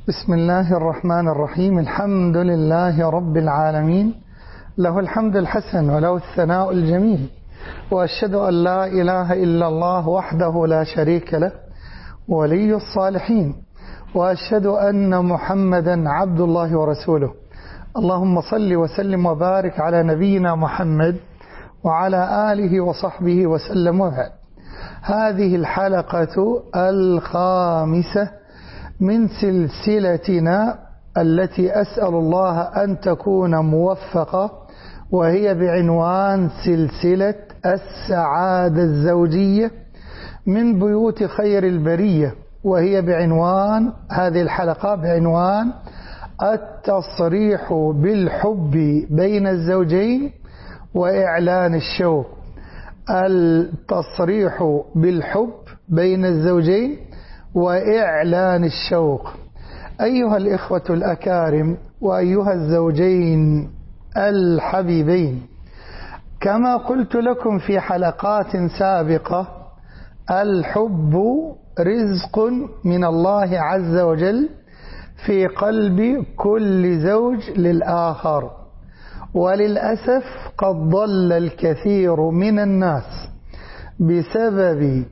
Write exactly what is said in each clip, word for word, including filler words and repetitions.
بسم الله الرحمن الرحيم. الحمد لله رب العالمين، له الحمد الحسن وله الثناء الجميل، وأشهد أن لا إله إلا الله وحده لا شريك له ولي الصالحين، وأشهد أن محمدا عبد الله ورسوله. اللهم صل وسلم وبارك على نبينا محمد وعلى آله وصحبه وسلم. وبعد، هذه الحلقة الخامسة من سلسلتنا التي أسأل الله أن تكون موفقة، وهي بعنوان سلسلة السعادة الزوجية من بيوت خير البرية، وهي بعنوان هذه الحلقة بعنوان التصريح بالحب بين الزوجين وإعلان الشوق. التصريح بالحب بين الزوجين وإعلان الشوق. أيها الإخوة الأكارم وأيها الزوجين الحبيبين، كما قلت لكم في حلقات سابقة، الحب رزق من الله عز وجل في قلب كل زوج للآخر، وللأسف قد ضل الكثير من الناس بسبب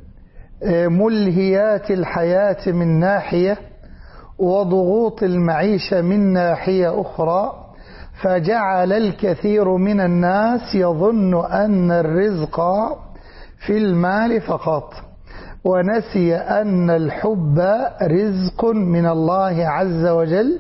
ملهيات الحياة من ناحية وضغوط المعيشة من ناحية أخرى، فجعل الكثير من الناس يظن أن الرزق في المال فقط، ونسي أن الحب رزق من الله عز وجل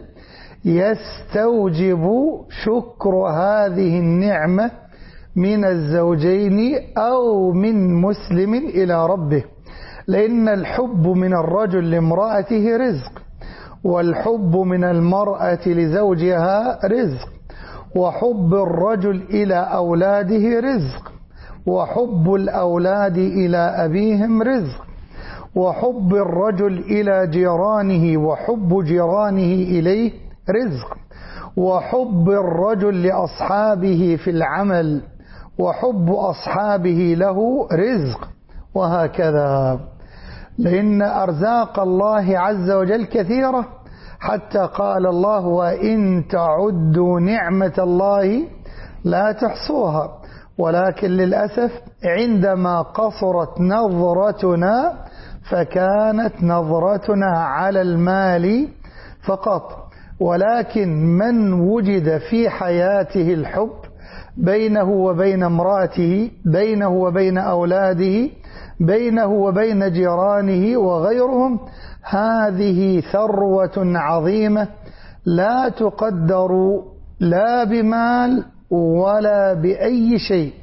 يستوجب شكر هذه النعمة من الزوجين أو من مسلم إلى ربه. لأن الحب من الرجل لامرأته رزق، والحب من المرأة لزوجها رزق، وحب الرجل إلى أولاده رزق، وحب الأولاد إلى أبيهم رزق، وحب الرجل إلى جيرانه وحب جيرانه إليه رزق، وحب الرجل لأصحابه في العمل وحب أصحابه له رزق، وهكذا. لأن أرزاق الله عز وجل كثيرة، حتى قال الله: وإن تعدوا نعمة الله لا تحصوها. ولكن للأسف عندما قصرت نظرتنا فكانت نظرتنا على المال فقط. ولكن من وجد في حياته الحب بينه وبين امرأته، بينه وبين أولاده، بينه وبين جيرانه وغيرهم، هذه ثروة عظيمة لا تقدر لا بمال ولا بأي شيء.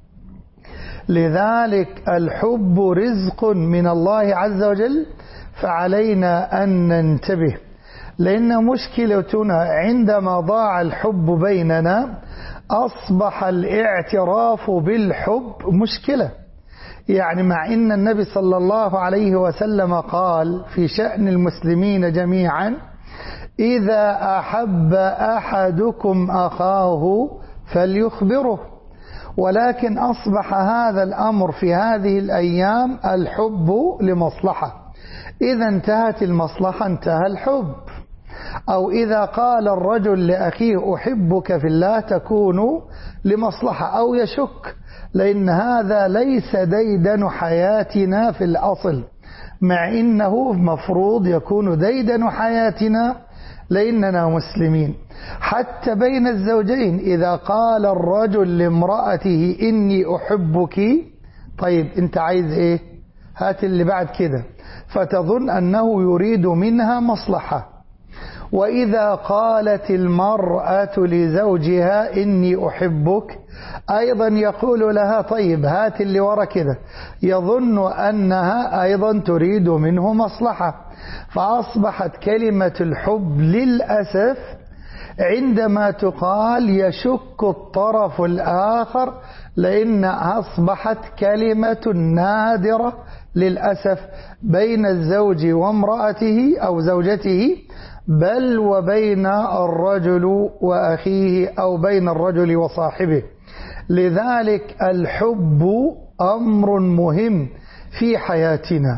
لذلك الحب رزق من الله عز وجل، فعلينا أن ننتبه. لأن مشكلتنا عندما ضاع الحب بيننا أصبح الاعتراف بالحب مشكلة. يعني مع أن النبي صلى الله عليه وسلم قال في شأن المسلمين جميعا: إذا أحب أحدكم أخاه فليخبره. ولكن أصبح هذا الأمر في هذه الأيام الحب لمصلحة. إذا انتهت المصلحة انتهى الحب. أو إذا قال الرجل لأخيه أحبك في الله تكون لمصلحة أو يشك، لأن هذا ليس ديدن حياتنا في الأصل، مع إنه مفروض يكون ديدن حياتنا لأننا مسلمين. حتى بين الزوجين إذا قال الرجل لامرأته إني أحبك، طيب أنت عايز إيه؟ هات اللي بعد كده، فتظن أنه يريد منها مصلحة. وإذا قالت المرأة لزوجها إني أحبك، أيضا يقول لها طيب هات اللي ورا كده، يظن أنها أيضا تريد منه مصلحة. فأصبحت كلمة الحب للأسف عندما تقال يشك الطرف الآخر، لأن أصبحت كلمة نادرة للأسف بين الزوج وامرأته أو زوجته، بل وبين الرجل وأخيه أو بين الرجل وصاحبه. لذلك الحب أمر مهم في حياتنا،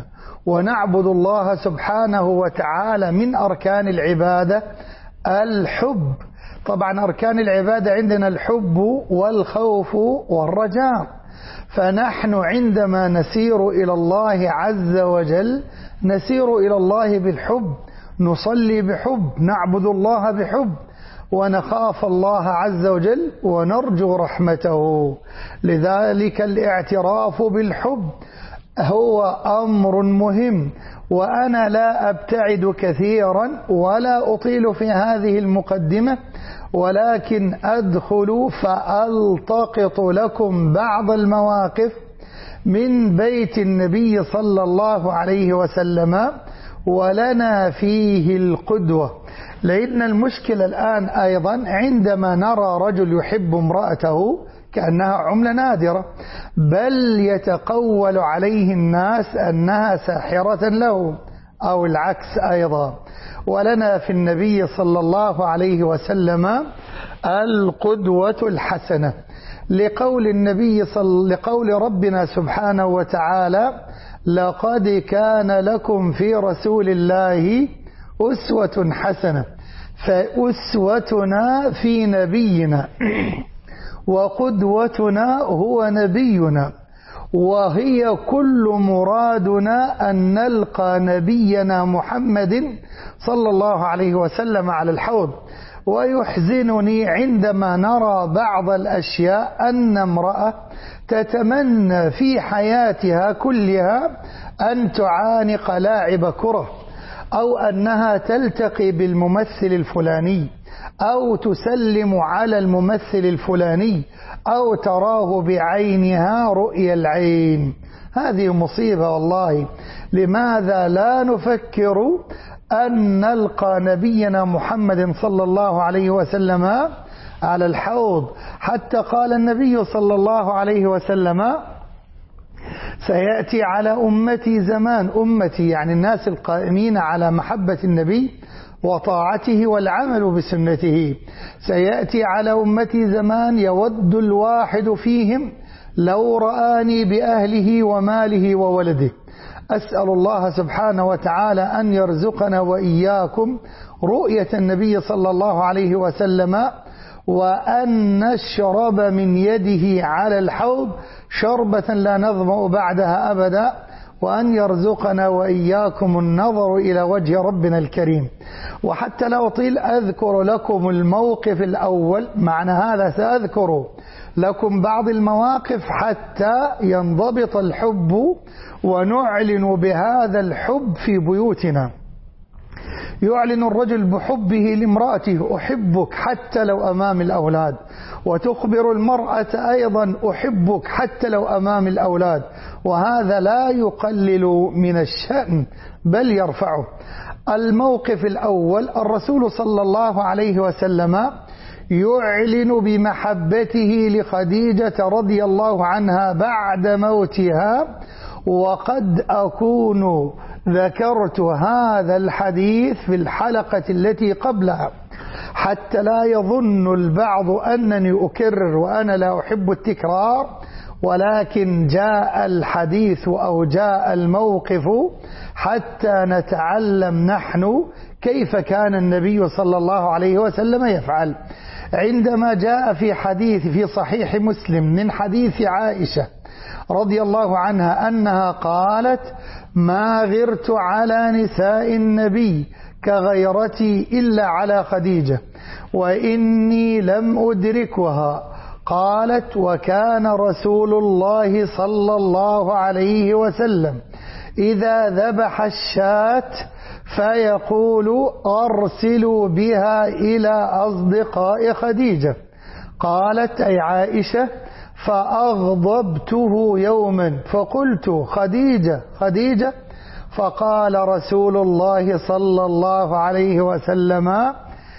ونعبد الله سبحانه وتعالى من أركان العبادة الحب. طبعا أركان العبادة عندنا الحب والخوف والرجاء، فنحن عندما نسير إلى الله عز وجل نسير إلى الله بالحب، نصلي بحب، نعبد الله بحب، ونخاف الله عز وجل ونرجو رحمته. لذلك الاعتراف بالحب هو أمر مهم، وأنا لا أبتعد كثيرا ولا أطيل في هذه المقدمة، ولكن أدخل فألتقط لكم بعض المواقف من بيت النبي صلى الله عليه وسلم ولنا فيه القدوة. لأن المشكلة الآن أيضا عندما نرى رجل يحب امرأته كأنها عملة نادرة، بل يتقول عليه الناس أنها ساحرة له أو العكس أيضا. ولنا في النبي صلى الله عليه وسلم القدوة الحسنة، لقول النبي صلى لقول ربنا سبحانه وتعالى: لقد كان لكم في رسول الله أسوة حسنة. فأسوتنا في نبينا وقدوتنا هو نبينا، وهي كل مرادنا أن نلقى نبينا محمد صلى الله عليه وسلم على الحوض. ويحزنني عندما نرى بعض الأشياء أن امرأة تتمنى في حياتها كلها أن تعانق لاعب كرة، أو أنها تلتقي بالممثل الفلاني، أو تسلم على الممثل الفلاني، أو تراه بعينها رؤيا العين. هذه مصيبة والله. لماذا لا نفكر أن نلقى نبينا محمد صلى الله عليه وسلم على الحوض؟ حتى قال النبي صلى الله عليه وسلم: سيأتي على أمتي زمان، أمتي يعني الناس القائمين على محبة النبي وطاعته والعمل بسنته، سيأتي على أمتي زمان يود الواحد فيهم لو رآني بأهله وماله وولده. أسأل الله سبحانه وتعالى أن يرزقنا وإياكم رؤية النبي صلى الله عليه وسلم، وأن نشرب من يده على الحوض شربة لا نظمأ بعدها أبدا، وأن يرزقنا وإياكم النظر إلى وجه ربنا الكريم. وحتى لا أطيل أذكر لكم الموقف الأول، معنى هذا سأذكر لكم بعض المواقف حتى ينضبط الحب ونعلن بهذا الحب في بيوتنا. يعلن الرجل بحبه لامرأته: أحبك حتى لو أمام الأولاد، وتخبر المرأة أيضا: أحبك حتى لو أمام الأولاد، وهذا لا يقلل من الشأن بل يرفعه. الموقف الأول: الرسول صلى الله عليه وسلم يعلن بمحبته لخديجة رضي الله عنها بعد موتها، وقد أكون ذكرت هذا الحديث في الحلقة التي قبلها، حتى لا يظن البعض أنني أكرر وأنا لا أحب التكرار، ولكن جاء الحديث أو جاء الموقف حتى نتعلم نحن كيف كان النبي صلى الله عليه وسلم يفعل. عندما جاء في حديث في صحيح مسلم من حديث عائشة رضي الله عنها أنها قالت: ما غرت على نساء النبي كغيرتي إلا على خديجة، وإني لم أدركها. قالت: وكان رسول الله صلى الله عليه وسلم إذا ذبح الشاة فيقول: أرسلوا بها إلى أصدقاء خديجة. قالت أي عائشة: فأغضبته يوما فقلت: خديجة خديجة؟ فقال رسول الله صلى الله عليه وسلم: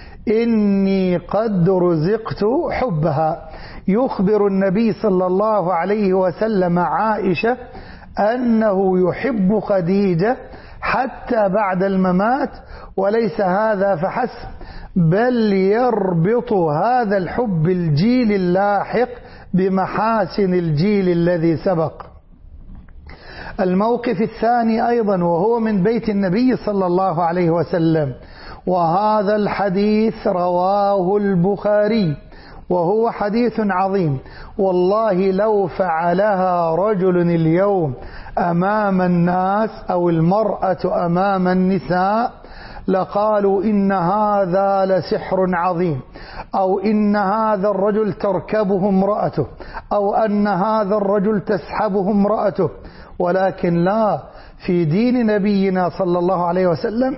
إني قد رزقت حبها. يخبر النبي صلى الله عليه وسلم عائشة أنه يحب خديجة حتى بعد الممات، وليس هذا فحسب، بل يربط هذا الحب الجيل اللاحق بمحاسن الجيل الذي سبق. الموقف الثاني أيضا وهو من بيت النبي صلى الله عليه وسلم، وهذا الحديث رواه البخاري وهو حديث عظيم. والله لو فعلها رجل اليوم أمام الناس أو المرأة أمام النساء لقالوا إن هذا لسحر عظيم، أو إن هذا الرجل تركبه امرأته، أو أن هذا الرجل تسحبه امرأته. ولكن لا، في دين نبينا صلى الله عليه وسلم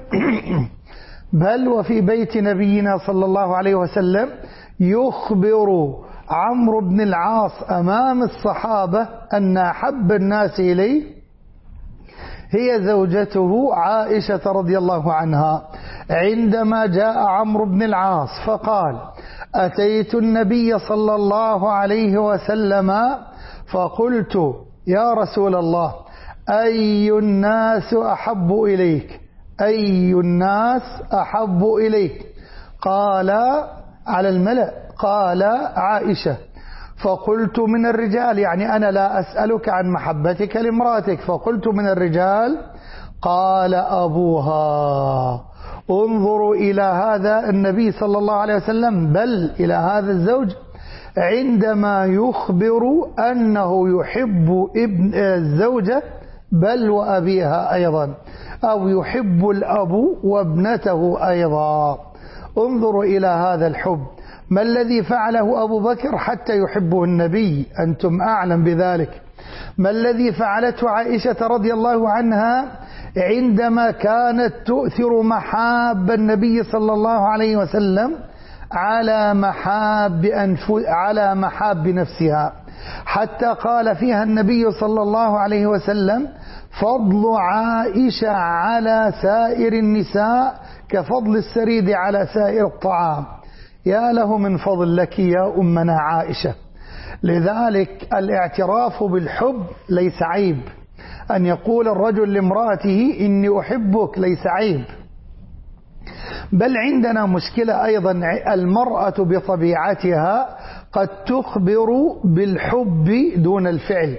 بل وفي بيت نبينا صلى الله عليه وسلم يخبر عمرو بن العاص أمام الصحابة أن أحب الناس إليه هي زوجته عائشة رضي الله عنها. عندما جاء عمرو بن العاص فقال: أتيت النبي صلى الله عليه وسلم فقلت: يا رسول الله، أي الناس أحب إليك؟ أي الناس أحب إليك؟ قال: على الملأ. قال: عائشة. فقلت: من الرجال؟ يعني أنا لا أسألك عن محبتك لامرأتك. فقلت: من الرجال؟ قال: أبوها. انظروا إلى هذا النبي صلى الله عليه وسلم، بل إلى هذا الزوج عندما يخبر أنه يحب ابن الزوجة بل وأبيها أيضا، أو يحب الأب وابنته أيضا. انظروا إلى هذا الحب، ما الذي فعله أبو بكر حتى يحبه النبي؟ أنتم أعلم بذلك. ما الذي فعلته عائشة رضي الله عنها عندما كانت تؤثر محاب النبي صلى الله عليه وسلم على محاب أنف... على محاب نفسها، حتى قال فيها النبي صلى الله عليه وسلم: فضل عائشة على سائر النساء كفضل السريد على سائر الطعام. يا له من فضل لك يا أمنا عائشة. لذلك الاعتراف بالحب ليس عيب، أن يقول الرجل لامرأته إني أحبك ليس عيب. بل عندنا مشكلة أيضا، المرأة بطبيعتها قد تخبر بالحب دون الفعل،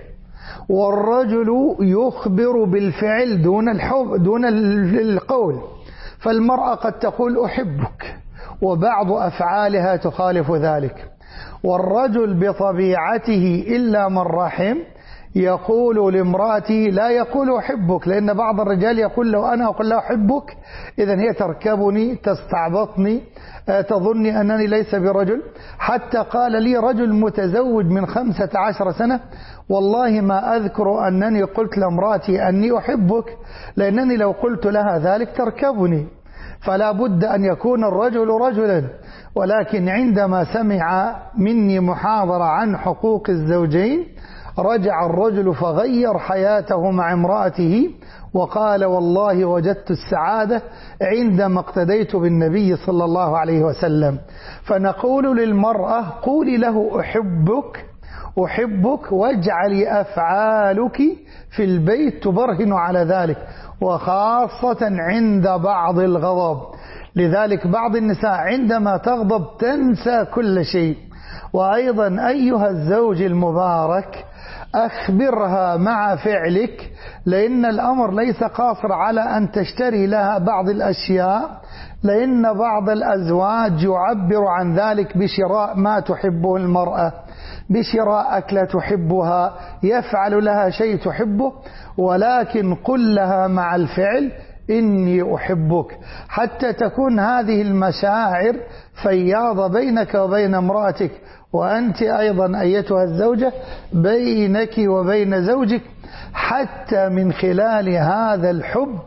والرجل يخبر بالفعل دون الحب دون القول. فالمرأة قد تقول أحبك وبعض أفعالها تخالف ذلك، والرجل بطبيعته إلا من رحم يقول لامرأته لا يقول أحبك، لأن بعض الرجال يقول لو أنا أقول لا أحبك إذن هي تركبني، تستعبطني، تظني أنني ليس برجل. حتى قال لي رجل متزوج من خمسة عشر سنة: والله ما أذكر أنني قلت لامرأتي أني أحبك، لأنني لو قلت لها ذلك تركبني. فلا بد أن يكون الرجل رجلا. ولكن عندما سمع مني محاضرة عن حقوق الزوجين رجع الرجل فغير حياته مع امرأته وقال: والله وجدت السعادة عندما اقتديت بالنبي صلى الله عليه وسلم. فنقول للمرأة: قولي له أحبك أحبك واجعلي أفعالك في البيت تبرهن على ذلك، وخاصة عند بعض الغضب. لذلك بعض النساء عندما تغضب تنسى كل شيء. وأيضا أيها الزوج المبارك، أخبرها مع فعلك، لأن الأمر ليس قاصر على أن تشتري لها بعض الأشياء، لأن بعض الأزواج يعبر عن ذلك بشراء ما تحبه المرأة، بشراء أكلة تحبها، يفعل لها شيء تحبه، ولكن قل لها مع الفعل إني أحبك، حتى تكون هذه المشاعر فياضة بينك وبين امرأتك، وأنت أيضا أيتها الزوجة بينك وبين زوجك، حتى من خلال هذا الحب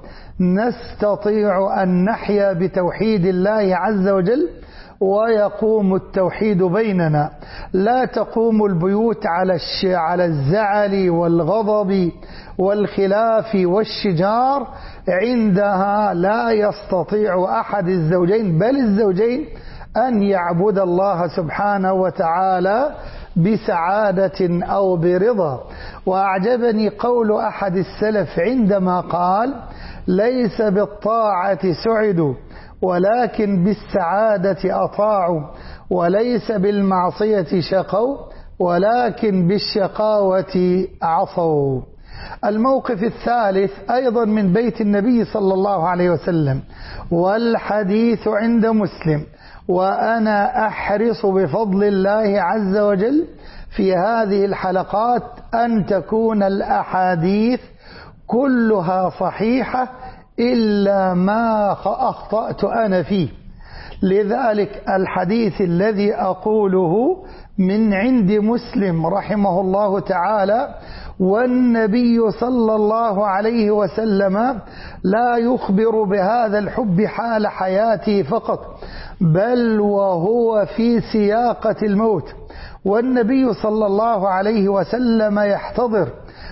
نستطيع أن نحيا بتوحيد الله عز وجل ويقوم التوحيد بيننا. لا تقوم البيوت على على الزعل والغضب والخلاف والشجار، عندها لا يستطيع أحد الزوجين بل الزوجين أن يعبد الله سبحانه وتعالى بسعادة أو برضا. وأعجبني قول أحد السلف عندما قال: ليس بالطاعة سعدوا ولكن بالسعادة أطاعوا، وليس بالمعصية شقوا ولكن بالشقاوة عصوا. الموقف الثالث أيضا من بيت النبي صلى الله عليه وسلم، والحديث عند مسلم، وأنا أحرص بفضل الله عز وجل في هذه الحلقات أن تكون الأحاديث كلها صحيحة إلا ما أخطأت أنا فيه. لذلك الحديث الذي أقوله من عند مسلم رحمه الله تعالى: والنبي صلى الله عليه وسلم لا يخبر بهذا الحب حال حياته فقط، بل وهو في سياقة الموت، والنبي صلى الله عليه وسلم يحتضر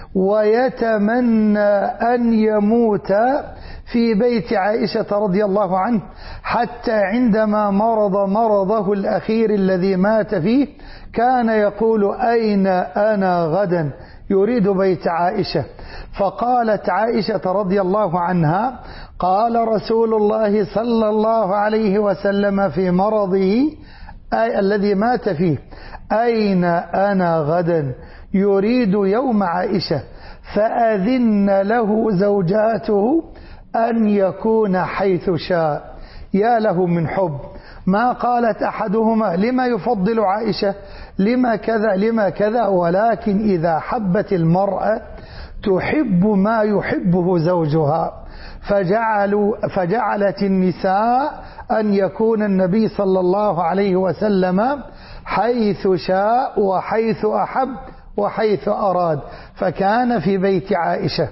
ويتمنى أن يموت في بيت عائشة رضي الله عنه، حتى عندما مرض مرضه الأخير الذي مات فيه كان يقول: أين أنا غدا؟ يريد بيت عائشة. فقالت عائشة رضي الله عنها: قال رسول الله صلى الله عليه وسلم في مرضه أي الذي مات فيه: أين أنا غدا؟ يريد يوم عائشة. فأذن له زوجاته أن يكون حيث شاء. يا له من حب! ما قالت أحدهما: لما يفضل عائشة؟ لما كذا لما كذا؟ ولكن إذا حبت المرأة تحب ما يحبه زوجها، فجعلوا فجعلت النساء أن يكون النبي صلى الله عليه وسلم حيث شاء وحيث أحب وحيث أراد، فكان في بيت عائشة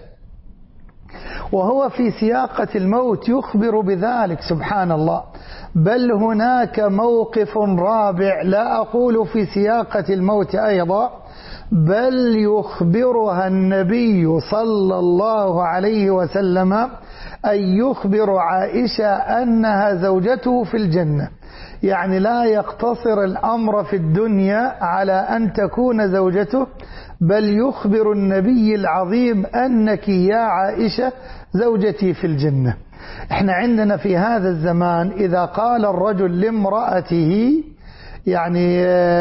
وهو في سياقة الموت يخبر بذلك. سبحان الله. بل هناك موقف رابع، لا أقول في سياقة الموت أيضا، بل يخبرها النبي صلى الله عليه وسلم أن يخبر عائشة أنها زوجته في الجنة. يعني لا يقتصر الأمر في الدنيا على أن تكون زوجته، بل يخبر النبي العظيم أنك يا عائشة زوجتي في الجنة. احنا عندنا في هذا الزمان إذا قال الرجل لامرأته، يعني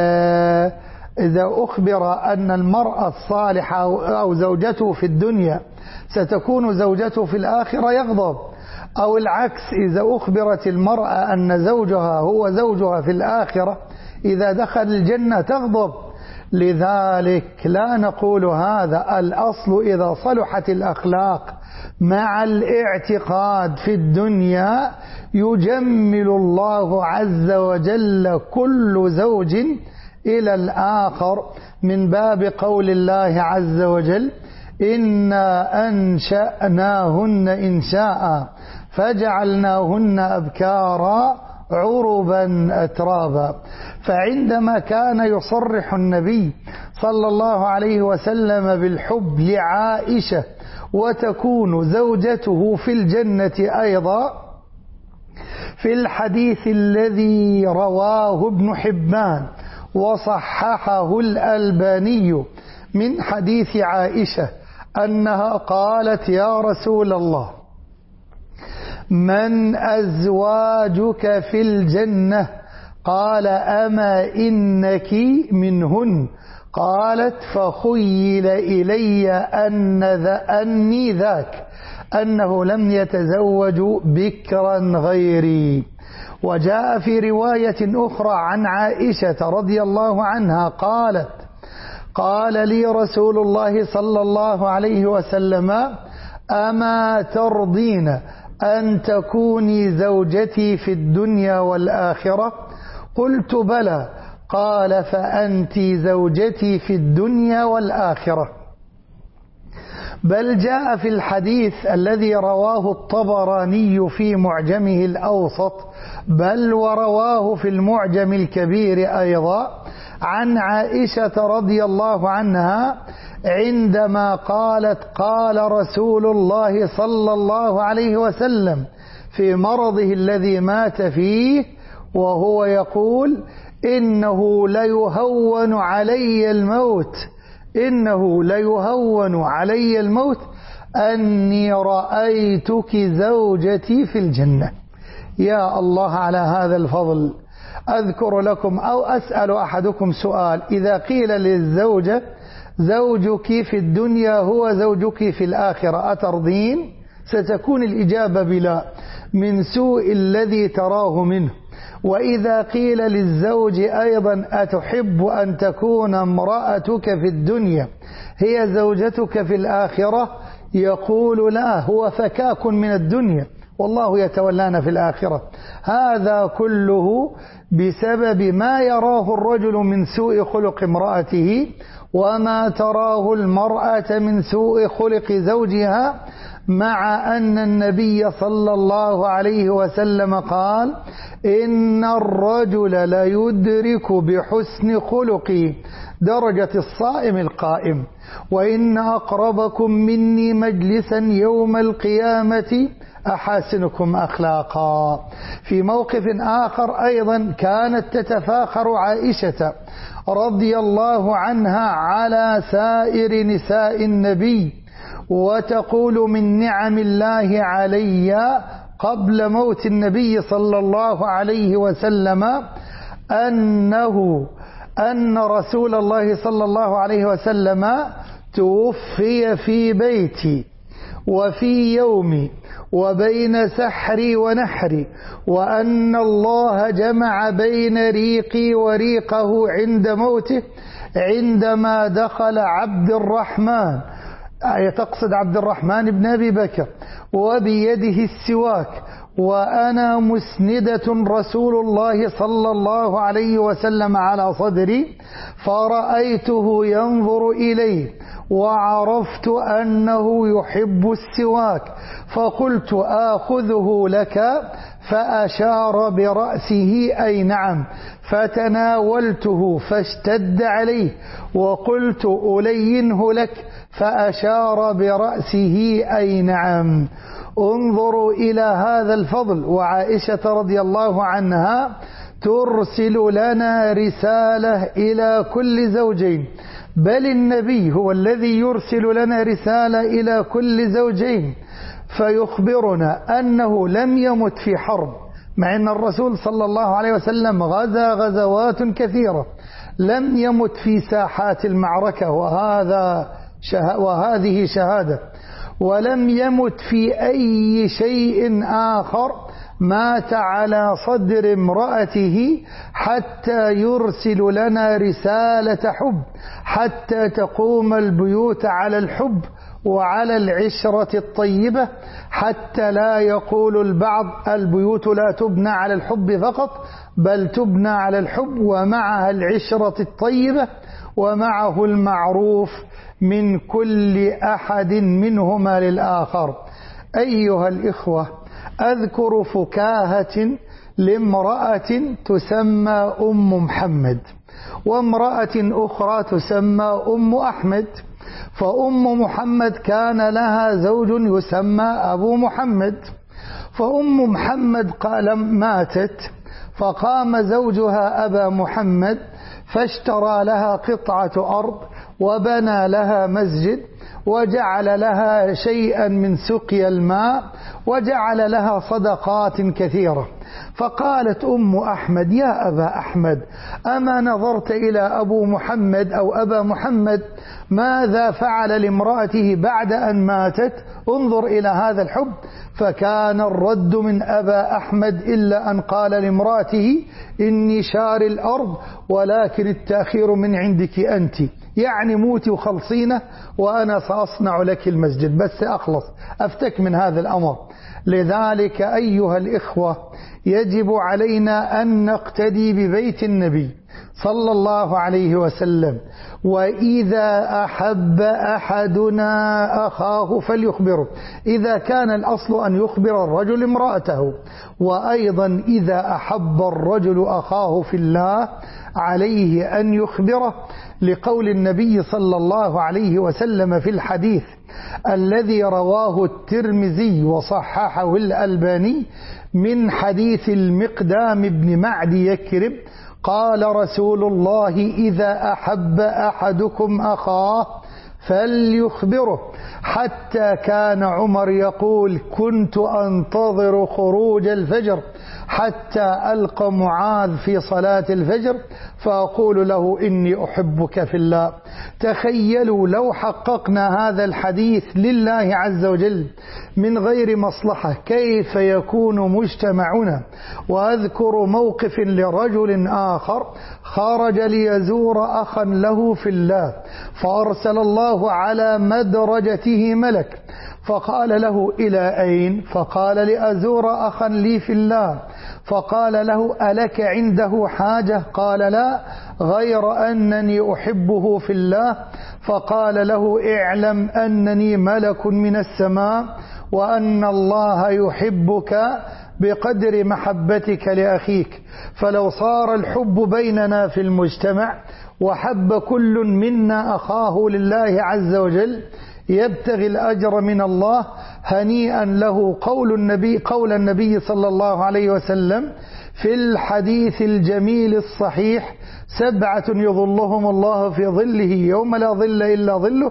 إذا أخبر أن المرأة الصالحة أو زوجته في الدنيا ستكون زوجته في الآخرة يغضب، أو العكس، إذا أخبرت المرأة أن زوجها هو زوجها في الآخرة إذا دخل الجنة تغضب. لذلك لا نقول هذا. الأصل إذا صلحت الأخلاق مع الاعتقاد في الدنيا يجمل الله عز وجل كل زوج إلى الآخر، من باب قول الله عز وجل: إنا أنشأناهن إنشاء فجعلناهن أبكارا عربا أترابا. فعندما كان يصرح النبي صلى الله عليه وسلم بالحب لعائشة وتكون زوجته في الجنة أيضا، في الحديث الذي رواه ابن حبان وصححه الألباني من حديث عائشة أنها قالت: يا رسول الله، من أزواجك في الجنة؟ قال: أما إنك منهن. قالت: فخيل إلي أن ذا أني ذاك، أنه لم يتزوج بكرا غيري. وجاء في رواية أخرى عن عائشة رضي الله عنها قالت: قال لي رسول الله صلى الله عليه وسلم: أما ترضين أن تكوني زوجتي في الدنيا والآخرة؟ قلت: بلى. قال: فأنت زوجتي في الدنيا والآخرة. بل جاء في الحديث الذي رواه الطبراني في معجمه الأوسط، بل ورواه في المعجم الكبير أيضا، عن عائشة رضي الله عنها عندما قالت: قال رسول الله صلى الله عليه وسلم في مرضه الذي مات فيه وهو يقول: إنه ليهون علي الموت إنه ليهون علي الموت أني رأيتك زوجتي في الجنة. يا الله على هذا الفضل. أذكر لكم أو أسأل أحدكم سؤال: إذا قيل للزوجة زوجك في الدنيا هو زوجك في الآخرة أترضين؟ ستكون الإجابة بلا، من سوء الذي تراه منه. وإذا قيل للزوج أيضا أتحب أن تكون امرأتك في الدنيا هي زوجتك في الآخرة؟ يقول لا، هو فكاك من الدنيا والله يتولانا في الآخرة. هذا كله بسبب ما يراه الرجل من سوء خلق امرأته وما تراه المرأة من سوء خلق زوجها، مع أن النبي صلى الله عليه وسلم قال إن الرجل ليدرك بحسن خلقه درجة الصائم القائم، وإن أقربكم مني مجلسا يوم القيامة أحاسنكم أخلاقا. في موقف آخر أيضا كانت تتفاخر عائشة رضي الله عنها على سائر نساء النبي وتقول من نعم الله علي قبل موت النبي صلى الله عليه وسلم أنه أن رسول الله صلى الله عليه وسلم توفي في بيتي وفي يومي وبين سحري ونحري، وأن الله جمع بين ريقي وريقه عند موته عندما دخل عبد الرحمن، تقصد عبد الرحمن بن أبي بكر، وبيده السواك وأنا مسندة رسول الله صلى الله عليه وسلم على صدري، فرأيته ينظر إليه وعرفت أنه يحب السواك، فقلت آخذه لك، فأشار برأسه أي نعم، فتناولته فاشتد عليه وقلت ألينه لك، فأشار برأسه أي نعم. انظروا إلى هذا الفضل. وعائشة رضي الله عنها ترسل لنا رسالة إلى كل زوجين، بل النبي هو الذي يرسل لنا رسالة إلى كل زوجين فيخبرنا أنه لم يمت في حرب، مع أن الرسول صلى الله عليه وسلم غزا غزوات كثيرة، لم يمت في ساحات المعركة وهذا شه... وهذه شهادة، ولم يمت في أي شيء آخر، مات على صدر امرأته حتى يرسل لنا رسالة حب، حتى تقوم البيوت على الحب وعلى العشرة الطيبة، حتى لا يقول البعض البيوت لا تبنى على الحب فقط، بل تبنى على الحب ومعها العشرة الطيبة ومعه المعروف من كل أحد منهما للآخر. أيها الإخوة، أذكر فكاهة لامرأة تسمى أم محمد، وامرأة أخرى تسمى أم أحمد. فأم محمد كان لها زوج يسمى أبو محمد، فأم محمد قال ماتت، فقام زوجها أبا محمد فاشترى لها قطعة أرض وبنى لها مسجد وجعل لها شيئا من سقي الماء وجعل لها صدقات كثيرة. فقالت أم أحمد يا أبا أحمد، أما نظرت إلى أبو محمد أو أبا محمد ماذا فعل لامرأته بعد أن ماتت؟ انظر إلى هذا الحب. فكان الرد من أبا أحمد إلا أن قال لامرأته إني شار الأرض ولكن التأخير من عندك أنت، يعني موتي وخلصينه وأنا سأصنع لك المسجد، بس أخلص أفتك من هذا الأمر. لذلك أيها الإخوة يجب علينا أن نقتدي ببيت النبي صلى الله عليه وسلم، وإذا أحب أحدنا أخاه فليخبره، إذا كان الأصل أن يخبر الرجل امرأته، وأيضا إذا أحب الرجل أخاه في الله عليه أن يخبره، لقول النبي صلى الله عليه وسلم في الحديث الذي رواه الترمذي وصححه الألباني من حديث المقدام بن معدي يكرب، قال رسول الله إذا أحب أحدكم أخاه فليخبره، حتى كان عمر يقول كنت أنتظر خروج الفجر حتى ألقى معاذ في صلاة الفجر فأقول له إني أحبك في الله. تخيلوا لو حققنا هذا الحديث لله عز وجل من غير مصلحة كيف يكون مجتمعنا. وأذكر موقف لرجل آخر خرج ليزور أخا له في الله، فأرسل الله على مدرجته ملك فقال له إلى أين؟ فقال لأزور أخا لي في الله. فقال له ألك عنده حاجة؟ قال لا، غير أنني أحبه في الله. فقال له اعلم أنني ملك من السماء وأن الله يحبك بقدر محبتك لأخيك. فلو صار الحب بيننا في المجتمع وحب كل منا أخاه لله عز وجل يبتغي الأجر من الله، هنيئا له. قول النبي قول النبي صلى الله عليه وسلم في الحديث الجميل الصحيح: سبعة يظلهم الله في ظله يوم لا ظل إلا ظله،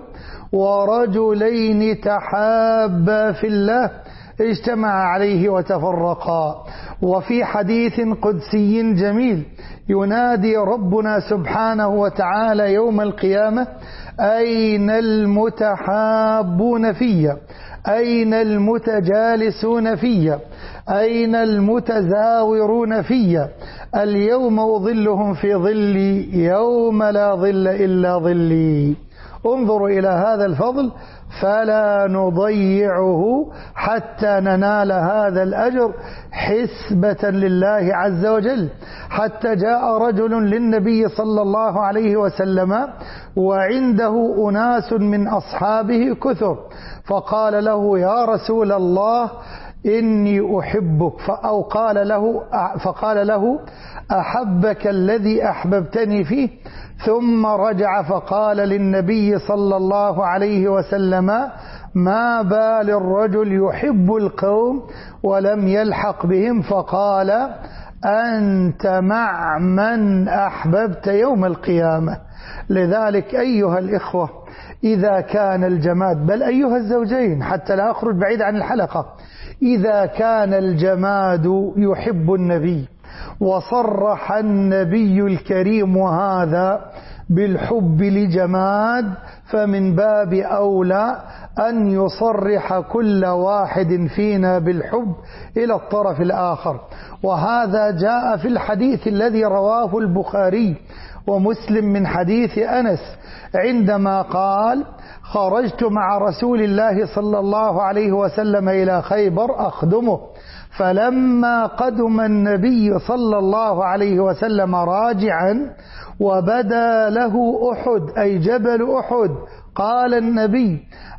ورجلين تحابا في الله اجتمع عليه وتفرقا. وفي حديث قدسي جميل ينادي ربنا سبحانه وتعالى يوم القيامة: أين المتحابون في؟ أين المتجالسون في؟ أين المتزاورون في؟ اليوم أظلهم في ظلي يوم لا ظل إلا ظلي. انظروا إلى هذا الفضل فلا نضيعه حتى ننال هذا الأجر حسبة لله عز وجل. حتى جاء رجل للنبي صلى الله عليه وسلم وعنده أناس من أصحابه كثر، فقال له: يا رسول الله إني أحبك. أو قال له فقال له: أحبك الذي أحببتني فيه. ثم رجع فقال للنبي صلى الله عليه وسلم: ما بال الرجل يحب القوم ولم يلحق بهم؟ فقال: أنت مع من أحببت يوم القيامة. لذلك أيها الإخوة، إذا كان الجماد، بل أيها الزوجين حتى لا أخرج بعيد عن الحلقة، إذا كان الجماد يحب النبي وصرح النبي الكريم هذا بالحب لجماد، فمن باب أولى أن يصرح كل واحد فينا بالحب إلى الطرف الآخر. وهذا جاء في الحديث الذي رواه البخاري ومسلم من حديث أنس عندما قال: خرجت مع رسول الله صلى الله عليه وسلم إلى خيبر أخدمه، فلما قدم النبي صلى الله عليه وسلم راجعا وبدا له أحد أي جبل أحد، قال النبي: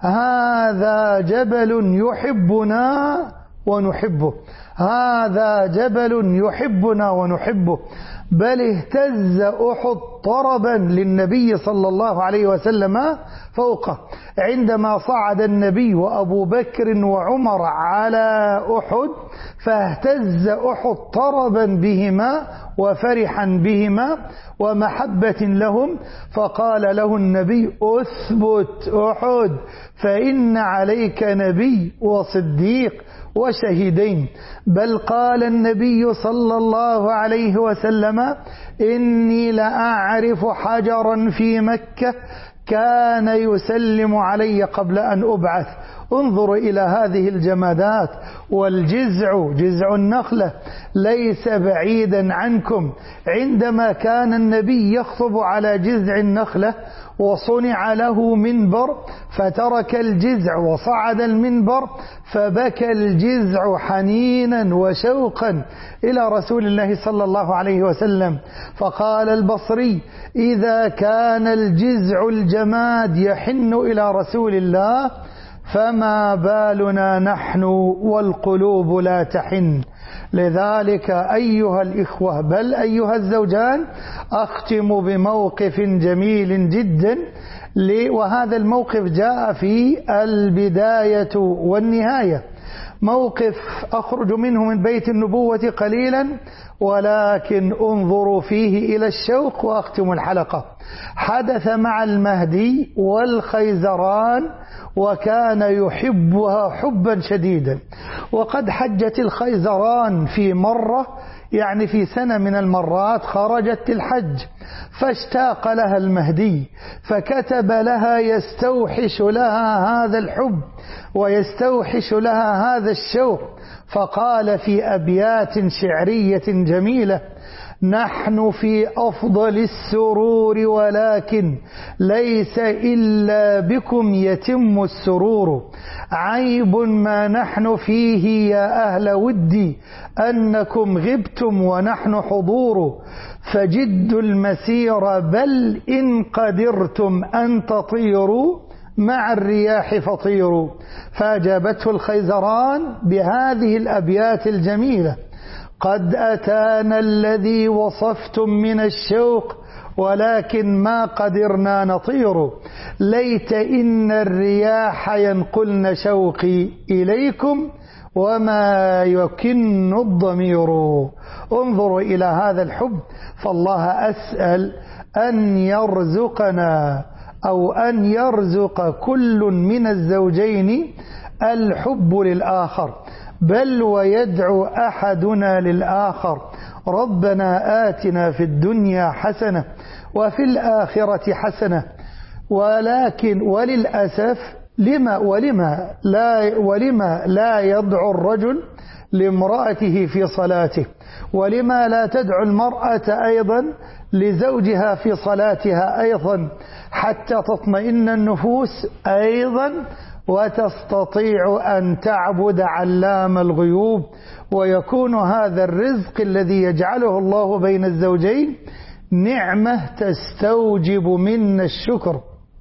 هذا جبل يحبنا ونحبه، هذا جبل يحبنا ونحبه. بل اهتز أحد طربا للنبي صلى الله عليه وسلم فوقه عندما صعد النبي وأبو بكر وعمر على أحد، فاهتز أحد طربا بهما وفرحا بهما ومحبة لهم. فقال له النبي: أثبت أحد فإن عليك نبي وصديق وشهيدين. بل قال النبي صلى الله عليه وسلم: إني لأعرف حجرا في مكة كان يسلم علي قبل أن أبعث. انظروا إلى هذه الجمادات. والجزع، جزع النخلة، ليس بعيدا عنكم. عندما كان النبي يخطب على جذع النخلة وصنع له منبر فترك الجذع وصعد المنبر، فبكى الجذع حنينا وشوقا إلى رسول الله صلى الله عليه وسلم. فقال البصري: إذا كان الجذع الجماد يحن إلى رسول الله فما بالنا نحن والقلوب لا تحن. لذلك أيها الإخوة، بل أيها الزوجان، أختم بموقف جميل جدا، وهذا الموقف جاء في البداية والنهاية. موقف أخرج منه من بيت النبوة قليلا، ولكن انظروا فيه إلى الشوق وأختم الحلقة. حدث مع المهدي والخيزران، وكان يحبها حبا شديدا، وقد حجت الخيزران في مرة، يعني في سنة من المرات خرجت الحج، فاشتاق لها المهدي، فكتب لها يستوحش لها هذا الحب ويستوحش لها هذا الشوق، فقال في أبيات شعرية جميلة: نحن في أفضل السرور ولكن ليس إلا بكم يتم السرور، عيب ما نحن فيه يا أهل ودي أنكم غبتم ونحن حضور، فجد المسير بل إن قدرتم أن تطيروا مع الرياح فطيروا. فأجابته الخيزران بهذه الأبيات الجميلة: قد أتانا الذي وصفتم من الشوق ولكن ما قدرنا نطير، ليت إن الرياح ينقلن شوقي إليكم وما يكن الضمير. انظروا إلى هذا الحب، فالله أسأل أن يرزقنا أو أن يرزق كل من الزوجين الحب للآخر، بل ويدعو أحدنا للآخر: ربنا آتنا في الدنيا حسنة وفي الآخرة حسنة. ولكن وللأسف لما ولما لا ولما لا يدعو الرجل لامرأته في صلاته، ولما لا تدعو المرأة أيضا لزوجها في صلاتها أيضا، حتى تطمئن النفوس أيضا وتستطيع أن تعبد علام الغيوب، ويكون هذا الرزق الذي يجعله الله بين الزوجين نعمة تستوجب منا الشكر.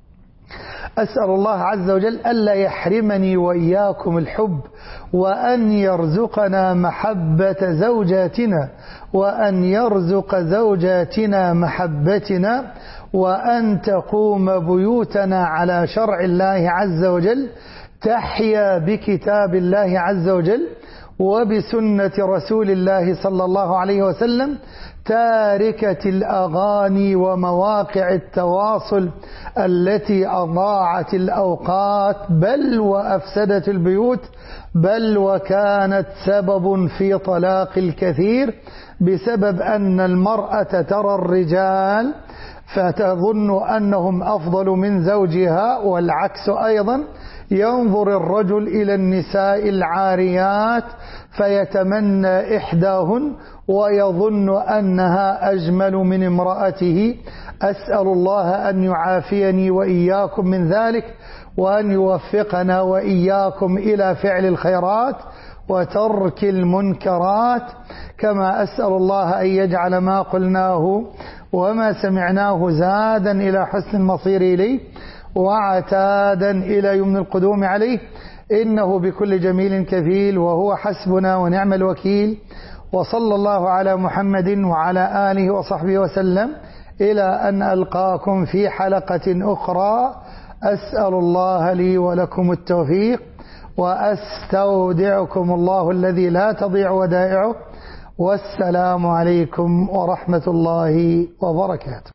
أسأل الله عز وجل ألا يحرمني وإياكم الحب، وأن يرزقنا محبة زوجاتنا، وأن يرزق زوجاتنا محبتنا، وأن تقوم بيوتنا على شرع الله عز وجل، تحيا بكتاب الله عز وجل وبسنة رسول الله صلى الله عليه وسلم، تاركة الأغاني ومواقع التواصل التي أضاعت الأوقات بل وأفسدت البيوت، بل وكانت سبب في طلاق الكثير، بسبب أن المرأة ترى الرجال فتظن أنهم أفضل من زوجها، والعكس أيضا، ينظر الرجل إلى النساء العاريات فيتمنى إحداهن ويظن أنها أجمل من امرأته. أسأل الله أن يعافيني وإياكم من ذلك، وأن يوفقنا وإياكم إلى فعل الخيرات وترك المنكرات، كما أسأل الله أن يجعل ما قلناه وما سمعناه زادا إلى حسن المصير إليه وعتادا إلى يمن القدوم عليه، إنه بكل جميل كفيل، وهو حسبنا ونعم الوكيل. وصلى الله على محمد وعلى آله وصحبه وسلم، إلى أن ألقاكم في حلقة أخرى. أسأل الله لي ولكم التوفيق، وأستودعكم الله الذي لا تضيع ودائعه، والسلام عليكم ورحمة الله وبركاته.